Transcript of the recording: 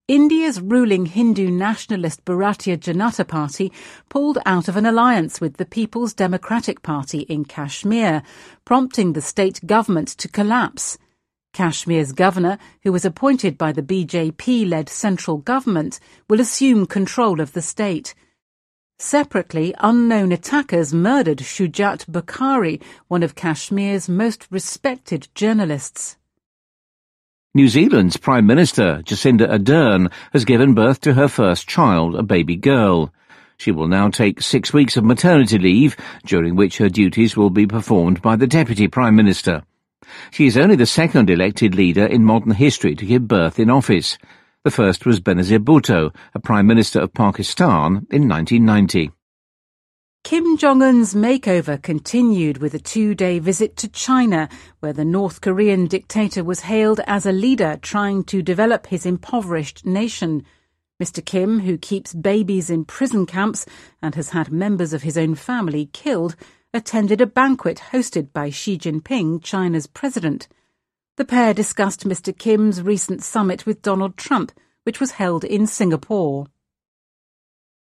India's ruling Hindu nationalist Bharatiya Janata Party pulled out of an alliance with the People's Democratic Party in Kashmir, prompting the state government to collapse. Kashmir's governor, who was appointed by the BJP-led central government, will assume control of the state. Separately, unknown attackers murdered Shujat Bukhari, one of Kashmir's most respected journalists. New Zealand's Prime Minister, Jacinda Ardern, has given birth to her first child, a baby girl. She will now take 6 weeks of maternity leave, during which her duties will be performed by the Deputy Prime Minister. She is only the second elected leader in modern history to give birth in office. The first was Benazir Bhutto, a Prime Minister of Pakistan, in 1990. Kim Jong-un's makeover continued with a 2-day visit to China, where the North Korean dictator was hailed as a leader trying to develop his impoverished nation. Mr. Kim, who keeps babies in prison camps and has had members of his own family killed, attended a banquet hosted by Xi Jinping, China's president. The pair discussed Mr. Kim's recent summit with Donald Trump, which was held in Singapore.